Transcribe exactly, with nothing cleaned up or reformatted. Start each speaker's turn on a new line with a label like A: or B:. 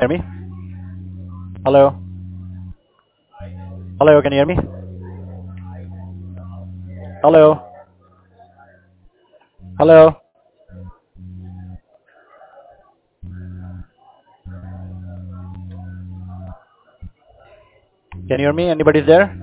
A: Hear me? Hello? Hello, can you hear me? Hello? Hello? Can you hear me? Anybody's there?